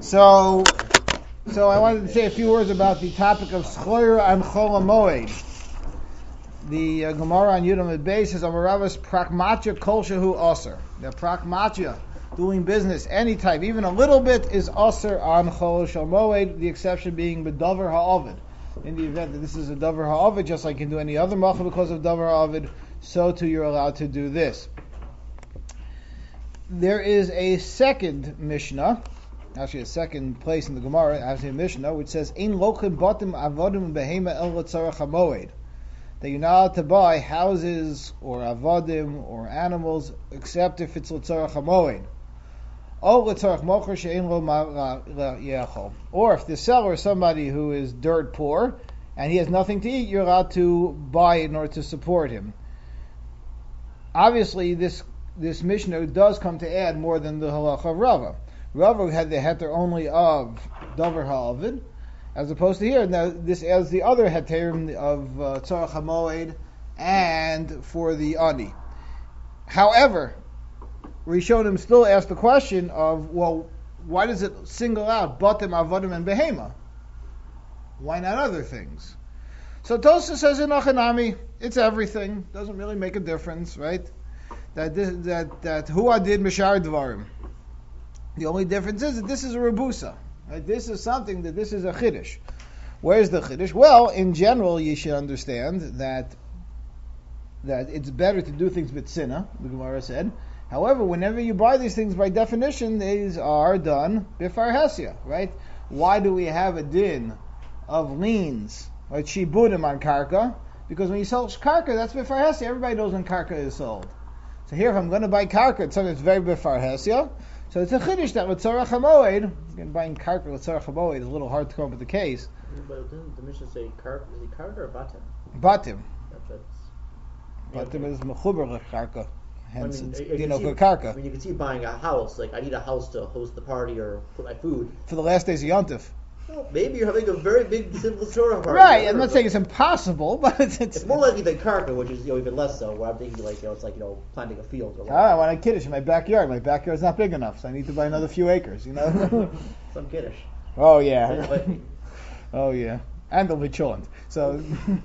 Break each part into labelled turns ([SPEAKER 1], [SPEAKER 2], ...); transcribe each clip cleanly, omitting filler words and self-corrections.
[SPEAKER 1] So I wanted to say a few words about the topic of Schoira and Chol HaMoed. The Gemara on Yudam Beis says, Amaravas Prakmatya Kol Shehu Aser. The Prakmatya, doing business, any type, even a little bit, is Aser on Chol HaMoed, the exception being B'Davar HaOvid. In the event that this is a Davar HaOvid, just like you can do any other Malcha because of Davar HaOvid, so too you're allowed to do this. There is a second Mishnah, actually a second place in the Gemara, actually a Mishnah, which says, Ein lochim batim avodim behema el l'tzarech hamoed. That you're not allowed to buy houses or avodim or animals except if it's l'tzarech hamoed. Or l'tzarech mocher she'ein lo yechol. Or if the seller is somebody who is dirt poor and he has nothing to eat, you're allowed to buy it in order to support him. Obviously, this Mishnah does come to add more than the halacha of Rava. Rava had the heter only of Davar HaOvid, as opposed to here. Now, this adds the other heterim of Tzarech HaMoed and for the Ani. However, Rishonim still ask the question of, well, why does it single out Batim, Avodim, and Behema? Why not other things? So Tosafos says in Achanami, it's everything. Doesn't really make a difference, right? That Hua did Mishar Dvarim. The only difference is that this is a Rebusa. Right? This is something that this is a Chiddush. Where's the Chiddush? Well, in general, you should understand that it's better to do things with Sinna, the Gemara said. However, whenever you buy these things, by definition, these are done Bifar Hesia, right? Why do we have a din of liens, right? Shibudim on Karka? Because when you sell Karka, that's Bifar Hesia. Everybody knows when Karka is sold. So here, if I'm going to buy Karka, it's something that's very Bifar Hesia. So it's a Chiddush that with Tzarech HaMoed, again, buying Karka with Tzarech HaMoed is a little hard to come up with the case.
[SPEAKER 2] But didn't the Mishnah say Karka? Is it Karka or Batim?
[SPEAKER 1] Batim.
[SPEAKER 2] Batim
[SPEAKER 1] is Mechuber Karka. Hence, it's
[SPEAKER 2] Karka. I mean, you can see buying a house. Like, I need a house to host the party or put my food.
[SPEAKER 1] For the last days of Yontif.
[SPEAKER 2] Well, maybe you're having a very big, simple Torah party.
[SPEAKER 1] Right, I'm not saying it's impossible, but it's
[SPEAKER 2] more likely than Karka, which is even less so, where I'm thinking it's like, planting a field. Or
[SPEAKER 1] I want a Kiddush in my backyard. My backyard's not big enough, so I need to buy another few acres,
[SPEAKER 2] Some Kiddush.
[SPEAKER 1] Oh, yeah. Oh, yeah. And they'll be chillin'. So,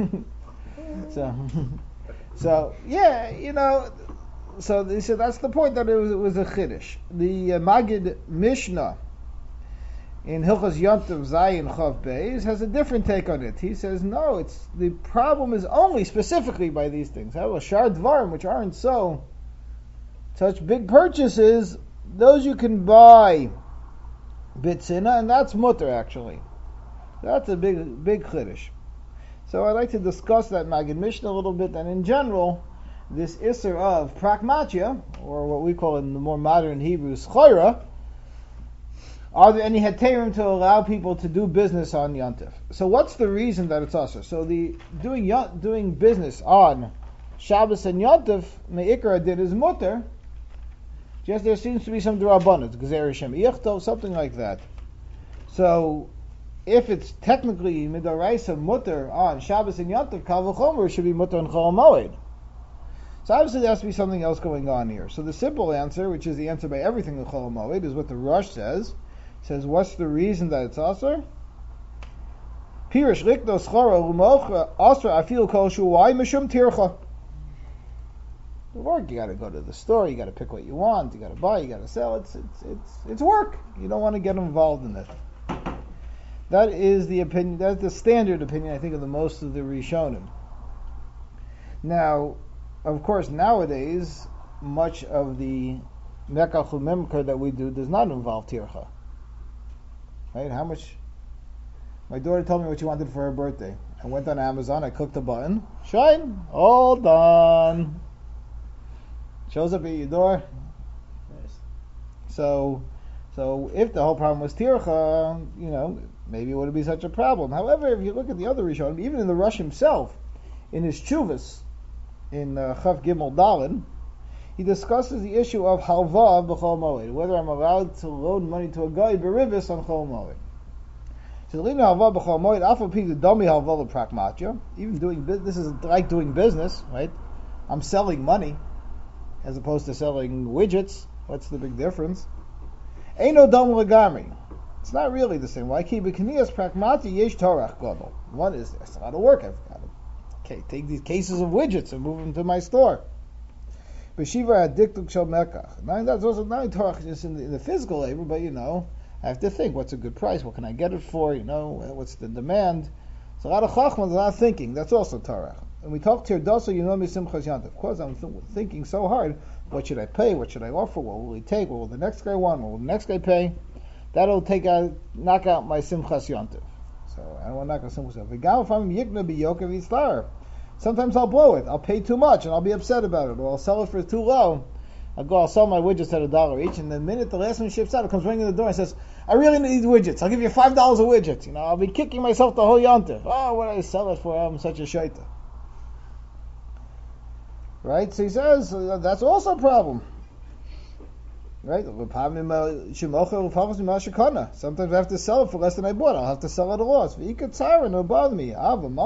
[SPEAKER 1] yeah, so they said that's the point, that it was a Chiddush. The Magid Mishnah in Hilchos Yontif Zayin Chav Beis has a different take on it. He says, no, the problem is only specifically by these things. However, Shar Dvarim, which aren't such big purchases, those you can buy Bitzina, and that's mutter actually. That's a big Chiddush. So I'd like to discuss that Magid Mishnah a little bit, and in general, this Isser of Prakmatya, or what we call in the more modern Hebrew, Schoira. Are there any heterim to allow people to do business on Yontif? So what's the reason that it's usher? So the doing business on Shabbos and Yontif, me'ikra din is mutter. Just there seems to be some d'rabbanan, Gezer Shem Yichtov, something like that. So if it's technically midaraisa mutter on Shabbos and Yontif, Kal V'chomer should be mutter on Chol HaMoed. So obviously there has to be something else going on here. So the simple answer, which is the answer by everything in Chol HaMoed, is what the Rosh says. Says, what's the reason that it's asur? Pirish likdo schara u'mocha asur afil kol shu'ai mishum tircha. The work, you got to go to the store, you got to pick what you want, you got to buy, you got to sell. It's work. You don't want to get involved in it. That is the opinion. That's the standard opinion, I think, of the most of the Rishonim. Now, of course, nowadays, much of the Mekach u'Mimker that we do does not involve tircha. Right? How much? My daughter told me what she wanted for her birthday. I went on Amazon, I clicked a button. Shine! All done! Shows up at your door.
[SPEAKER 2] Nice.
[SPEAKER 1] So if the whole problem was tircha, maybe it wouldn't be such a problem. However, if you look at the other Rishonim, even in the Rush himself, in his Chuvas, in Chav Gimel Dalin, he discusses the issue of halva b'chol moed, whether I'm allowed to loan money to a guy beribis on chol moed. So lina halva b'chol moed, afal pi the dami halva l'prakmatya. Even doing business, this is like doing business, right? I'm selling money as opposed to selling widgets. What's the big difference? Eino dam legamri. It's not really the same. Why keep Knias pragmati yesh torach gadol? One is there's a lot of work. I've got to take these cases of widgets and move them to my store. B'shiva adiktuk shel mekach. Now that's also not torach just in the physical labor, but I have to think what's a good price. What can I get it for? What's the demand? So a lot of chachmas, a lot of thinking. That's also torach. And we talk tirdoso simchas yantav. Of course, I'm thinking so hard. What should I pay? What should I offer? What will he take? What will the next guy want? What will the next guy pay? That'll knock out my simchas yantav. So I don't want to knock out simchas yantav. Sometimes I'll blow it. I'll pay too much and I'll be upset about it. Or I'll sell it for too low. I'll sell my widgets at $1 each, and the minute the last one ships out, it comes ringing the door and says, I really need widgets. I'll give you $5 a widget. I'll be kicking myself the whole yantav. Oh, what did I sell it for? I'm such a shaita. Right? So he says, that's also a problem. Right? Sometimes I have to sell it for less than I bought. I'll have to sell it at a loss. It'll bother me.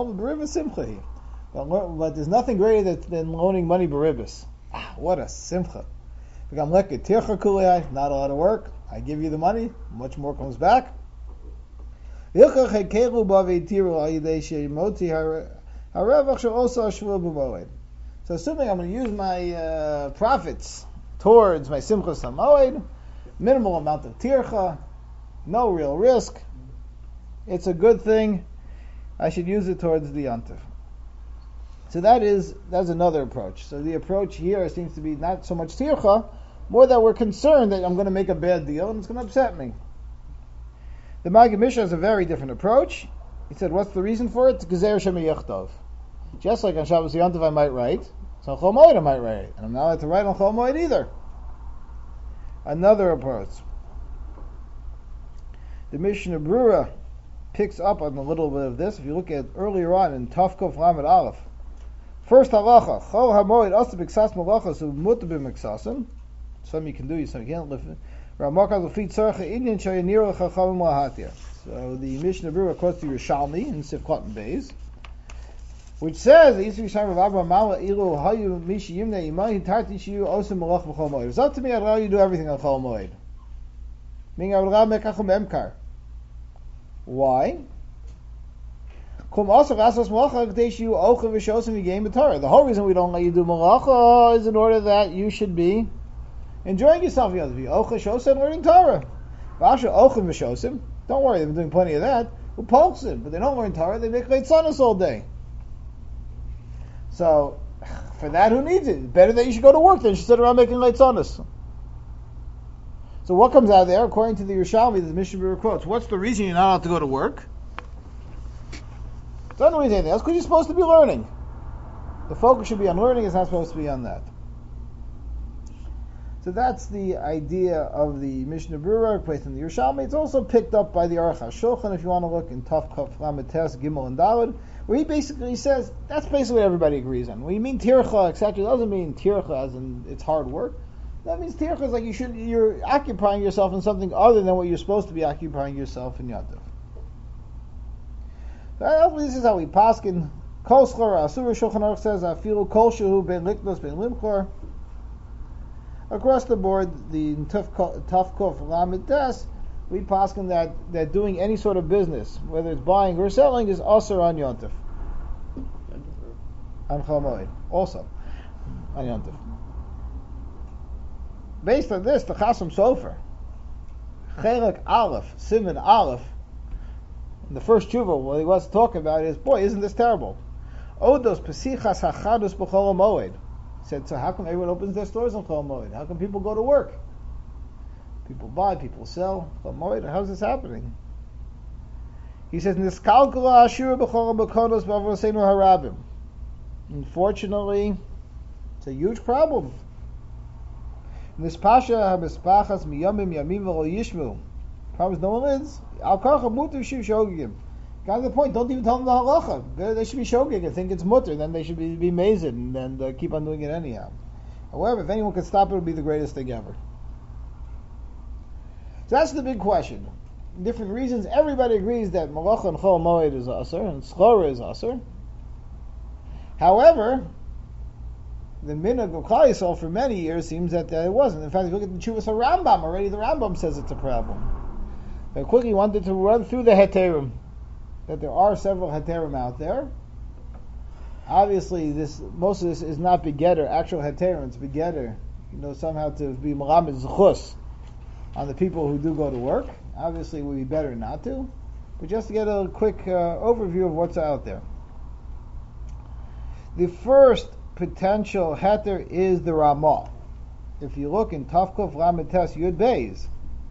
[SPEAKER 1] But there's nothing greater than loaning money baribas. What a simcha. Not a lot of work. I give you the money. Much more comes back. So assuming I'm going to use my profits towards my simchas hamoed, minimal amount of tircha, no real risk. It's a good thing. I should use it towards the yantav. So that's another approach. So the approach here seems to be not so much tircha, more that we're concerned that I'm going to make a bad deal and it's going to upset me. The Maggid Mishnah has a very different approach. He said, what's the reason for it? Gezer Shema Yachtov. Just like on Shabbos Yantav I might write, so on Chol Moed I might write, and I'm not allowed to write on Chol Moed either. Another approach. The Mishnah Brura picks up on a little bit of this. If you look at earlier on in Tavkov Lamed Aleph, first halacha, Chol HaMoed Asa B'Ksas Malachas U'Muta B'Miksasim. Some you can do, some you can't live. Ramakaz L'Fi Tzarcha Inyan Shayanir L'Chachamim Lahatia. So the Mishnah Brura quotes the Yerushalmi in Sivkot and Beis, which says that it's up to me, I'd allow you to do everything on Chol Moed. Meaning I would allow Mekachum Emkar. Why? The whole reason we don't let you do Malacha is in order that you should be enjoying yourself. You have to be Ocha Shosim and learning Torah. Don't worry, they've been doing plenty of that. Who pokes it? But they don't learn Torah, they make Leitzanos all day. So, for that, who needs it? Better that you should go to work than you should sit around making Leitzanos. So what comes out of there, according to the Yerushalmi, the Mishnah Berurah quotes, what's the reason you're not allowed to go to work? It's not doing anything else, because you're supposed to be learning. The focus should be on learning, it's not supposed to be on that. So that's the idea of the Mishnah Berurah placed in the Yerushalmi. It's also picked up by the Aruch HaShulchan, if you want to look in Tov Kaf Lamed Tes Gimel and Daled, where he basically says, that's basically what everybody agrees on. When you mean tircha, etc., it doesn't mean tircha as in it's hard work. That means tircha is like you're occupying yourself in something other than what you're supposed to be occupying yourself in Yantav. This is how we paskin. Kol schor asur, Shulchan Aruch says, afilu kol shehu ben liknos ben limchor. Across the board, the Tafkov Lamed Tes, we paskin that doing any sort of business, whether it's buying or selling, is also on Yantav. On Chol Moed, also on Yantav. Based on this, the Chasam Sofer, Chelik Aleph, Siman Aleph, the first tshuva, what he was talking about is, boy, isn't this terrible? Odos Pesichas Hachadus B'Chol Moed. He said, so how come everyone opens their stores on Chol Moed? How come people go to work? People buy, people sell. Chol Moed, how's this happening? He says, Niskalkula Ashura B'Chol B'Konos B'Avoseinu Harabim. Unfortunately, it's a huge problem. Nispasha HaMispachas Miyamim Yamim V'Lo Yishmu. Problem is no one lives. Al Karcha Mutu Shiv Shogigim. Got to the point, don't even tell them the halacha. They should be shogig and think it's mutter, then they should be mazed and keep on doing it anyhow. However, if anyone could stop it, it would be the greatest thing ever. So that's the big question. Different reasons, everybody agrees that malacha and chol moed is asur, and schora is asur. However, the minhag of Klal Yisrael for many years seems that it wasn't. In fact, if you look at the Chuvas HaRambam, already the Rambam says it's a problem. I quickly wanted to run through the heterim, that there are several heterim out there. Obviously, most of this is not begetter, actual heterim. It's begetter, somehow to be malamed zchus on the people who do go to work. Obviously, it would be better not to, but just to get a quick overview of what's out there. The first potential heter is the Ramah. If you look in Tavkuf Lamed Tes Yud Beis,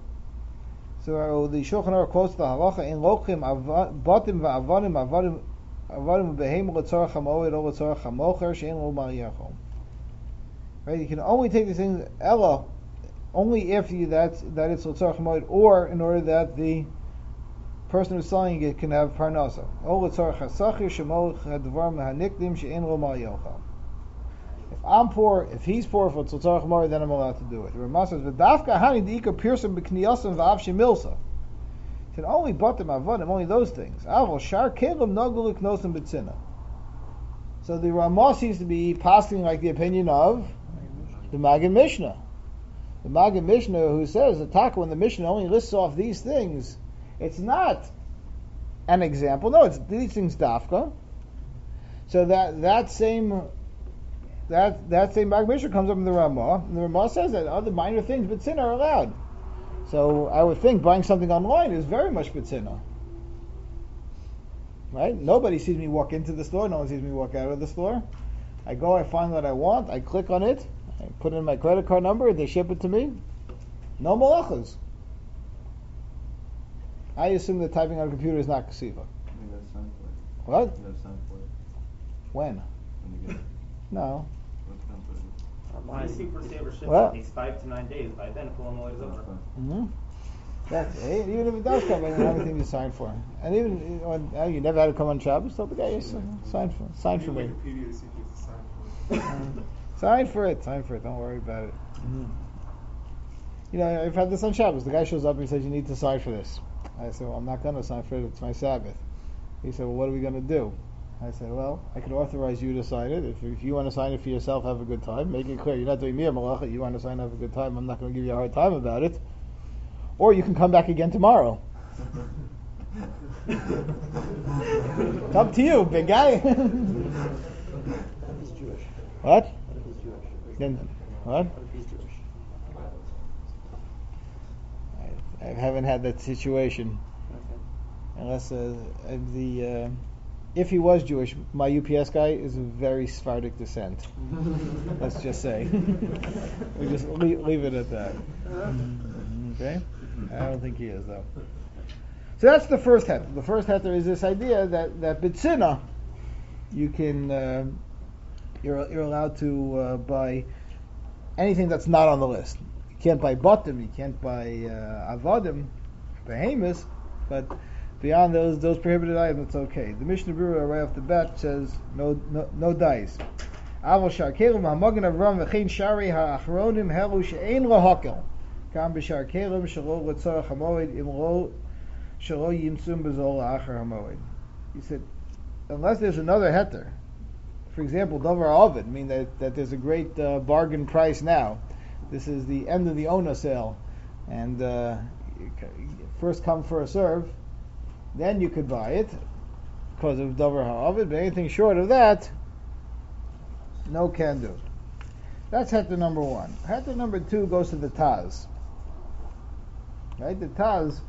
[SPEAKER 1] so the Shulchan Aruch quotes the halacha in lochim batim va'avonim behem letzorach hamoed or letzorach hamocher she'en lo mariachom. Right, you can only take these things ella only if that it's letzorach hamoed, or in order that the person who's selling it can have parnasa. Or letzorach hasachir shemo hadvar mehanikdim she'en lo mariachom. If I'm poor, if he's poor for tzorach hamoed, then I'm allowed to do it. The Ramah says v'dafka hani diika pirsum b'kniyasam v'av shemilsa. Said only batim avodim, only those things. Avol shar kelim nagul iknosim b'tzina. So the Ramah seems to be passing like the opinion of the Maggid Mishnah. The Maggid Mishnah who says that when the Mishnah only lists off these things, it's not an example. No, it's these things dafka. So that same Maggid Mishnah comes up in the Ramah, and the Ramah says that other minor things b'tzina are allowed. So I would think buying something online is very much b'tzina. Right? Nobody sees me walk into the store. No one sees me walk out of the store. I go, I find what I want, I click on it, I put in my credit card number, they ship it to me. No malachas. I assume that typing on a computer is not kasiva. What? When? No.
[SPEAKER 3] When I see for saver ship,
[SPEAKER 1] Well,
[SPEAKER 3] it takes 5 to 9 days. By then, Pull is over.
[SPEAKER 1] Mm-hmm. That's it. Even if it does come, I don't have anything to sign for. And even when you never had to come on Shabbos, tell the guy, sign for me. Sign for it. Don't worry about it. Mm-hmm. I've had this on Shabbos. The guy shows up and he says, "You need to sign for this." I said, "Well, I'm not going to sign for it. It's my Sabbath." He said, "Well, what are we going to do?" I said, "Well, I could authorize you to sign it. If you want to sign it for yourself, have a good time. Make it clear. You're not doing me a malacha. You want to sign, have a good time. I'm not going to give you a hard time about it. Or you can come back again tomorrow." It's up to you, big guy.
[SPEAKER 2] He's Jewish.
[SPEAKER 1] What?
[SPEAKER 2] What if he's Jewish?
[SPEAKER 1] Then, what?
[SPEAKER 2] What if he's Jewish?
[SPEAKER 1] I haven't had that situation.
[SPEAKER 2] Okay.
[SPEAKER 1] Unless if he was Jewish, my UPS guy is of very Sephardic descent. Let's just say. We just leave it at that. Okay? I don't think he is, though. So that's the first heter. The first heter is this idea that b'tzina, you can you're allowed to buy anything that's not on the list. You can't buy batim, you can't buy avodim, behemoths, but beyond those prohibited items, it's okay. The Mishnah Berurah right off the bat says no dice. Avol shar kelim ha'magen avram v'chein shari ha'achronim helu she'ein lahakel kam b'shar kelim shelo l'tzorach hamoed im lo shelo yimsum b'zol la'achar hamoed. He said, unless there's another heter, for example, davar ovid, mean that there's a great bargain price now. This is the end of the Ona sale, and first come, first serve. Then you could buy it because of davar ha'ovid, but anything short of that, no can do. That's heter number one. Heter number two goes to the Taz. Right, the Taz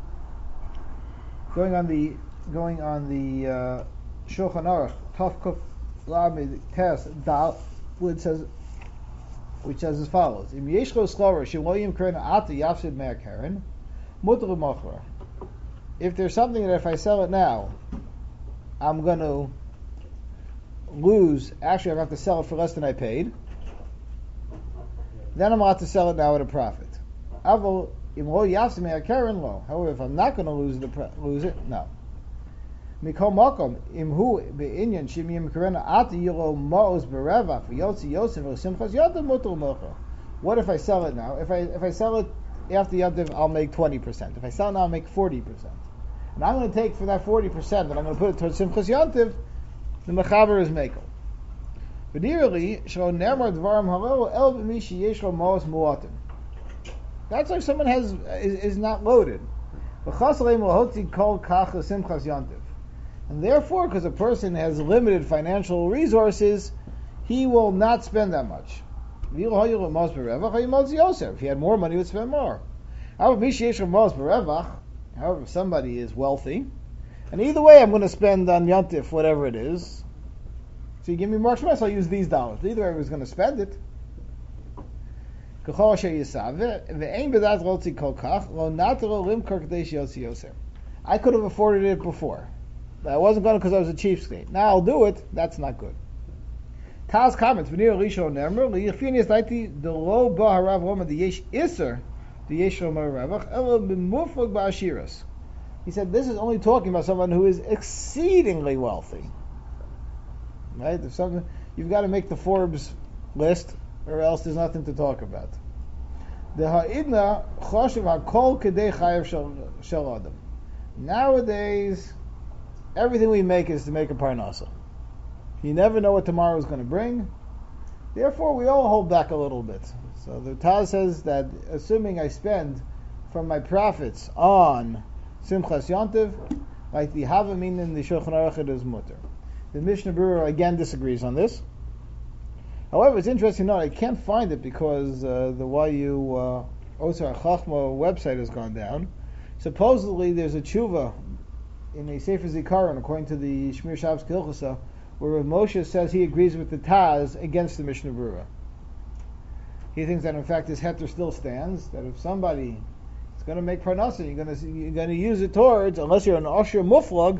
[SPEAKER 1] going on the Shulchan Aruch Tavkuf Lamed Tes Dal, which says as follows: Im yeshlo schlover sheloyim keren ata yafsid me'akeren mutar u'machra. If there's something that if I sell it now, I'm going to lose. Actually, I'm going to have to sell it for less than I paid. Then I'm allowed to sell it now at a profit. However, if I'm not going to lose it, no. What if I sell it now? If I sell it after Yontiv, I'll make 20%. If I sell it now, I'll make 40%. And I'm going to take for that 40%, and I'm going to put it towards Simchas Yontiv, the Mechaber is Mekel. That's like someone is not loaded. And therefore, because a person has limited financial resources, he will not spend that much. If he had more money, he would spend more. However, if somebody is wealthy, and either way I'm going to spend on Yontif whatever it is, so you give me more shmess, I'll use these dollars. Either way I was going to spend it. I could have afforded it before. I wasn't going to because I was a cheapskate. Now I'll do it. That's not good. Taz comments, he said this is only talking about someone who is exceedingly wealthy. Right? If something, you've got to make the Forbes list, or else there's nothing to talk about. Nowadays, everything we make is to make a parnasa. You never know what tomorrow is going to bring. Therefore, we all hold back a little bit. So the Taz says that assuming I spend from my profits on Simchas Yontiv, like the Havamin in the Shulchan Aruch, it is mutter. The Mishnah Berurah again disagrees on this. However, it's interesting to note, I can't find it because the YU Osar Chachma website has gone down. Supposedly, there's a tshuva in a Sefer Zikaron, according to the Shmir Shabbos Kilchasa, where Rav Moshe says he agrees with the Taz against the Mishnah Berurah. He thinks that in fact his heter still stands, that if somebody is going to make parnasa, you're going to use it towards, unless you're an Osher Muflag,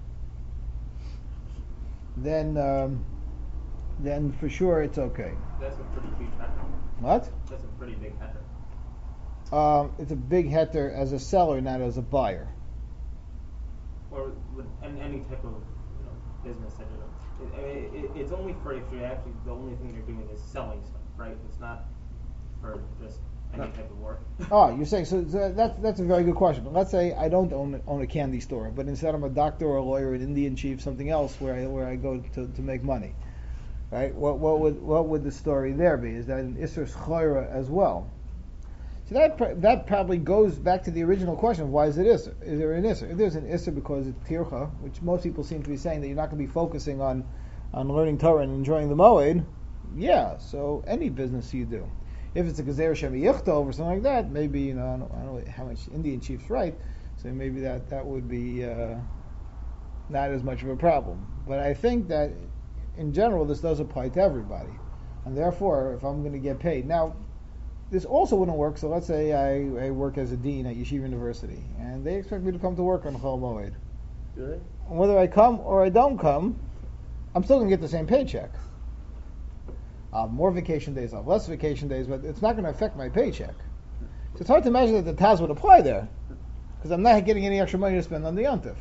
[SPEAKER 1] then for sure it's okay.
[SPEAKER 3] That's a pretty huge heter.
[SPEAKER 1] What?
[SPEAKER 3] That's a pretty big heter.
[SPEAKER 1] It's a big heter as a seller, not as a buyer.
[SPEAKER 3] Or with any type of business that you're doing. It's only for if you're actually, the only thing you're doing is selling stuff, right? It's not for just any type of work.
[SPEAKER 1] Oh, you're saying, so that's a very good question. Let's say I don't own a candy store, but instead I'm a doctor or a lawyer, an Indian chief, something else where I go to make money. Right? What would the story there be? Is that an Isser Schoira as well? So that probably goes back to the original question of why is it Isser? Is there an Isser? If there's an Isser because it's Tircha, which most people seem to be saying that you're not going to be focusing on learning Torah and enjoying the Moed, yeah, so any business you do. If it's a Gezer Shem Yichtov or something like that, maybe, I don't know how much Indian chiefs write, so maybe that would be not as much of a problem. But I think that in general this does apply to everybody. And therefore, if I'm going to get paid. Now, this also wouldn't work, so let's say I work as a dean at Yeshiva University, and they expect me to come to work on Chol Moed.
[SPEAKER 2] Do they?
[SPEAKER 1] And whether I come or I don't come, I'm still going to get the same paycheck. More vacation days off, less vacation days, but it's not going to affect my paycheck. So it's hard to imagine that the Taz would apply there, because I'm not getting any extra money to spend on the Yontif.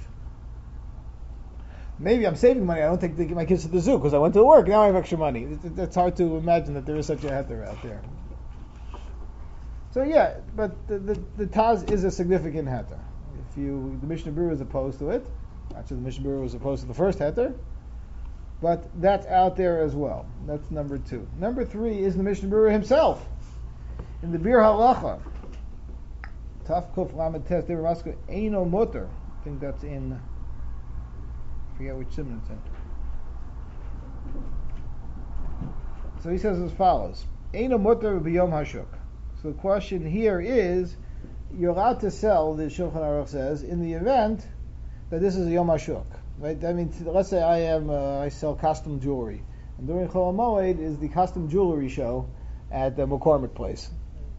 [SPEAKER 1] Maybe I'm saving money. I don't take my kids to the zoo because I went to work. Now I have extra money. It's hard to imagine that there is such a heter out there. So yeah, but the Taz is a significant heter. The Mishnah Berurah is opposed to it. Actually, the Mishnah Berurah was opposed to the first heter. But that's out there as well. That's number 2. Number 3 is the Mishnah Berurah himself. In the Bir Halacha, Taf Kuf Lamed Tes Devar Maska Eino Mutter. I think that's in, I forget which simon it's in. So he says as follows: Eino Mutter B'Yom Hashuk. So the question here is, you're allowed to sell, the Shulchan Aruch says, in the event that this is a Yom HaShuk. Right? I mean, let's say I sell costume jewelry, and during Chol Moed is the costume jewelry show at the McCormick Place,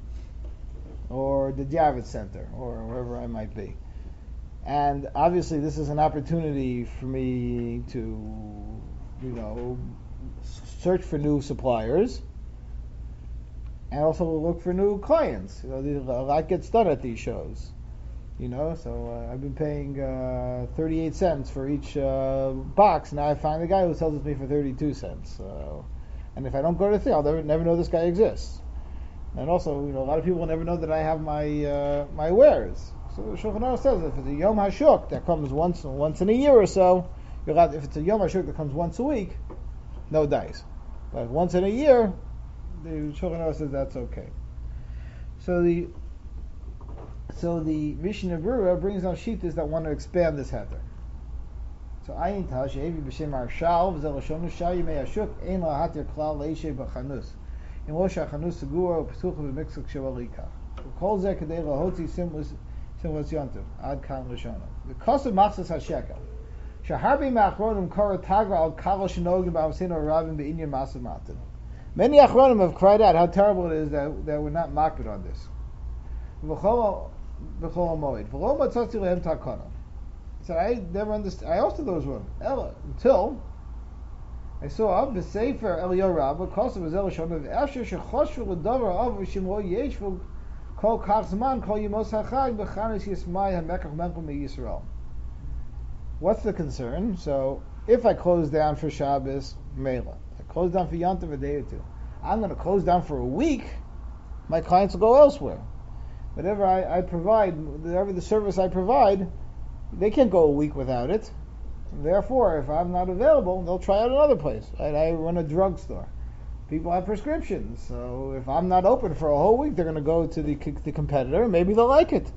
[SPEAKER 1] or the Javits Center, or wherever I might be. And obviously this is an opportunity for me to, search for new suppliers, and also look for new clients. A lot gets done at these shows. So I've been paying 38 cents for each box. Now I find a guy who sells it to me for 32 cents. And if I don't go to the thing, I'll never know this guy exists. And also, a lot of people will never know that I have my wares. So the Shulchan Aruch says if it's a Yom HaShuk that comes once in a year or so, if it's a Yom HaShuk that comes once a week, no dice. But once in a year, the Shulchan Aruch says that's okay. So So the Mishnah Berurah brings on shittas that want to expand this heter. So ayin tal she'evi b'shem arshal v'zel lashon shal yimei hashuk ein la hater klal leishe b'chanus im lo shachanus segura u'pesuch v'mixuk shevalikach v'kol zeh kadei lahotzi simlas yontiv ad kan lashona v'kosav machzas hashekel shaharbi ma'achronim kara tagra al kala shenogim b'amsino rabim be'inyan masav matin. Many achronim have cried out how terrible it is that we're not makbid on this. V'chol moed v'lo matzati lehem takana. He said, I never understood. I also thought it was wrong. Ella, until I saw the Sefer Eliyahu Rabbah, Kosav Azel Shon of Asher Shechoshu L'Davar Av V'Shimlo Yeshvu Kol Kach Zman Kol Yemos HaChag B'Chanis Yismai HaMekach Menkel MeYisrael. What's the concern? So, if I close down for Shabbos, Mela. I close down for Yontiv a day or two. I'm going to close down for a week. My clients will go elsewhere. Whatever I provide, whatever the service I provide, they can't go a week without it. Therefore, if I'm not available, they'll try out another place. I run a drugstore. People have prescriptions, so if I'm not open for a whole week, they're going to go to the competitor, and maybe they'll like it.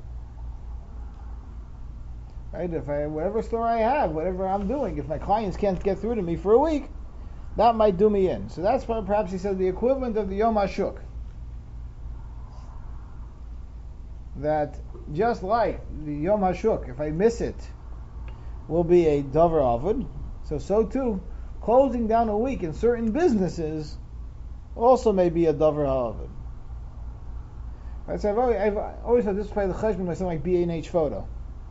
[SPEAKER 1] Right? If whatever store I have, whatever I'm doing, if my clients can't get through to me for a week, that might do me in. So that's why perhaps he said the equivalent of the Yom HaShuk. That just like the Yom HaShuk, if I miss it, will be a Dover Avod, so too, closing down a week in certain businesses also may be a Dover Avod. Right, so I've always had this play the cheshbon by something like B&H Photo.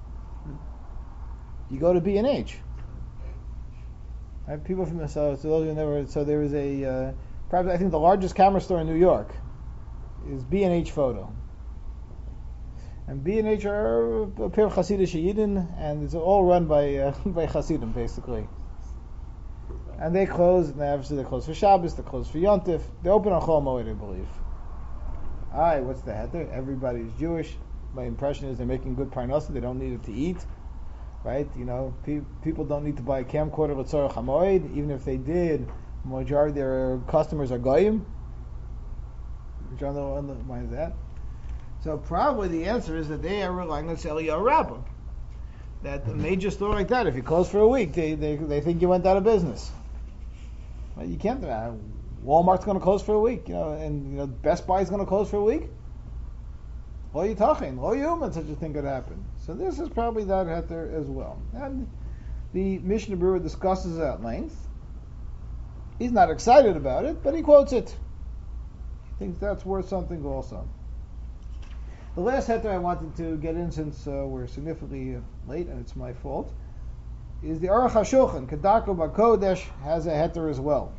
[SPEAKER 1] You go to B&H. Right, people from the so those who never there is a probably I think the largest camera store in New York is B&H Photo. And B&H are a pair of Hasidic Yidden, and it's all run by Hasidim, basically. And they close, and obviously they close for Shabbos, they close for Yontif. They open on Chol Moed, I believe. Alright, what's the heter? Everybody's Jewish. My impression is they're making good parnasa, they don't need it to eat. Right? You know, people don't need to buy a camcorder l'tzorach hamoed, even if they did, the majority of their customers are Goyim. Which on the why is that? So probably the answer is that they are relying on Eliyahu Rabbah. That a major store like that, if you close for a week, they think you went out of business. Well, you can't. Walmart's going to close for a week, and Best Buy is going to close for a week. Lo yitachin, lo yuman, such a thing could happen. So this is probably that heter as well. And the Mishnah Berurah discusses it at length. He's not excited about it, but he quotes it. He thinks that's worth something also. The last heter I wanted to get in, since we're significantly late and it's my fault, is the Aruch HaShulchan. Kedarko B'Kodesh has a heter as well.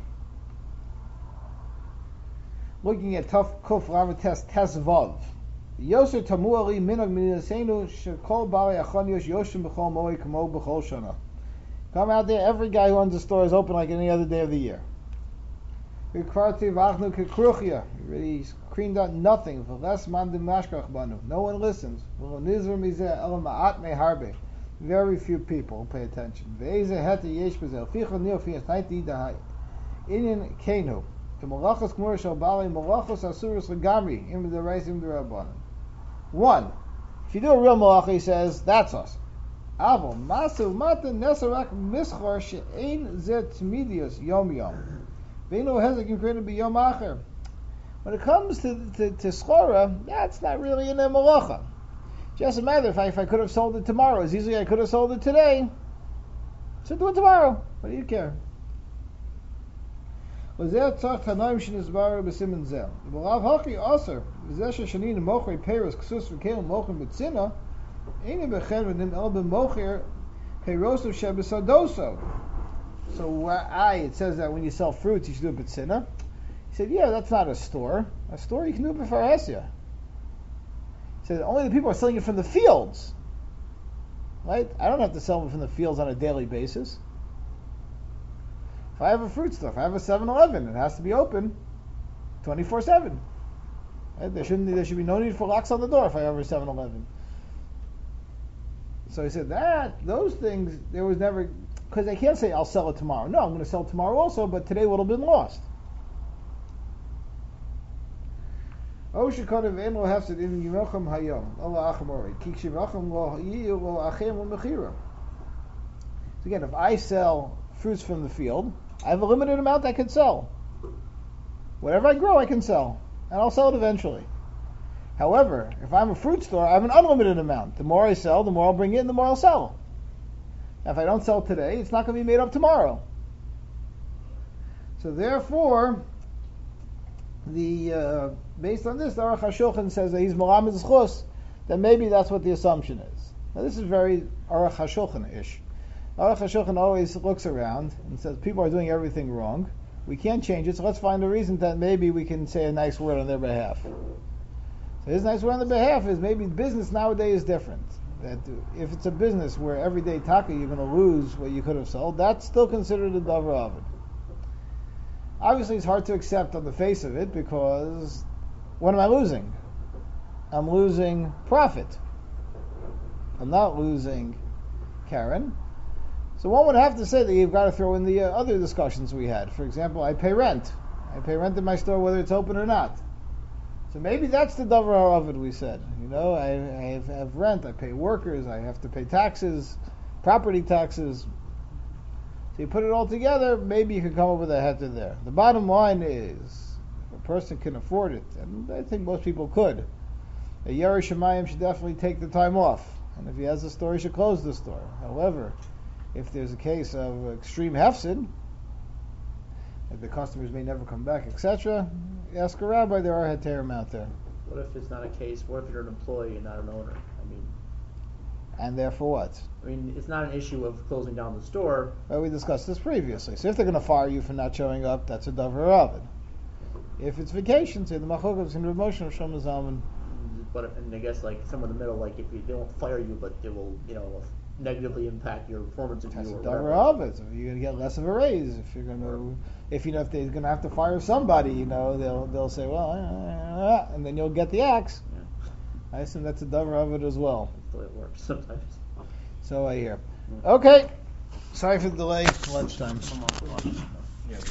[SPEAKER 1] Looking at Kuf Lamed Tes Vav. Yoser Tamu Ali Minag Minasenu Shekol Bali Achon Yosh Yoshim B'Chol Moed Kamo B'Chol Shana. Come out there, every guy who owns a store is open like any other day of the year. Already screamed out nothing. No one listens. Very few people pay attention. One, if you do a real malacha, he says, that's us. When it comes to schora, that's not really in a malacha. Just a matter if I could have sold it tomorrow as easily I could have sold it today. So do it tomorrow. What do you care? So it says that when you sell fruits, you should do it b'tzina. He said, yeah, that's not a store. A store you can do it before Asya. He said, only the people are selling it from the fields. Right? I don't have to sell them from the fields on a daily basis. If I have a fruit store, if I have a 7-Eleven, it has to be open 24/7. Right? There should be no need for locks on the door if I have a 7-Eleven. So he said those things, there was never, because they can't say, I'll sell it tomorrow. No, I'm going to sell it tomorrow also, but today would have been lost. O shekodev ein lo hefsed in yimochem hayom Allah achmori ki shivachem lo yiyu lo achem u'mechira. So again, if I sell fruits from the field, I have a limited amount I can sell. Whatever I grow, I can sell, and I'll sell it eventually. However, if I'm a fruit store, I have an unlimited amount. The more I sell, the more I'll bring in, the more I'll sell. Now, if I don't sell today, it's not going to be made up tomorrow. So therefore, based on this, the Aruch HaShulchan says that he's Melamed Zchus, that maybe that's what the assumption is. Now this is very Aruch HaShulchan-ish. Aruch HaShulchan always looks around and says people are doing everything wrong. We can't change it, so let's find a reason that maybe we can say a nice word on their behalf. So his nice word on their behalf is maybe business nowadays is different. That if it's a business where every day taka you're going to lose what you could have sold, that's still considered a davar ovid. Obviously, it's hard to accept on the face of it because what am I losing? I'm losing profit. I'm not losing Karen. So one would have to say that you've got to throw in the other discussions we had. For example, I pay rent. I pay rent in my store whether it's open or not. So maybe that's the davar of it we said. You know, I have rent, I pay workers, I have to pay taxes, property taxes. So you put it all together, maybe you can come up with a heter there. The bottom line is, if a person can afford it, and I think most people could, a Yerei Shemayim should definitely take the time off. And if he has a store, he should close the store. However, if there's a case of extreme hefsid, that the customers may never come back, etc., ask a rabbi, there are heterim out there.
[SPEAKER 2] What if it's not a case? What if you're an employee and not an owner? I mean,
[SPEAKER 1] and therefore what?
[SPEAKER 2] I mean, it's not an issue of closing down the store.
[SPEAKER 1] Well, we discussed this previously. So if they're going to fire you for not showing up, that's a davar ovid. If it's vacation, say the machokas in Rav Moshe Shlomo Zalman.
[SPEAKER 2] But and I guess like somewhere in the middle, like if they don't fire you, but they will, negatively impact your performance if
[SPEAKER 1] That's
[SPEAKER 2] you
[SPEAKER 1] a
[SPEAKER 2] or
[SPEAKER 1] davar ovid. So you're going to get less of a raise if you're going to. If if they're going to have to fire somebody, they'll say, well, and then you'll get the axe.
[SPEAKER 2] Yeah.
[SPEAKER 1] I assume that's a davar ovid as well.
[SPEAKER 2] That's the way it works sometimes.
[SPEAKER 1] So I hear. Okay. Sorry for the delay. Lunchtime.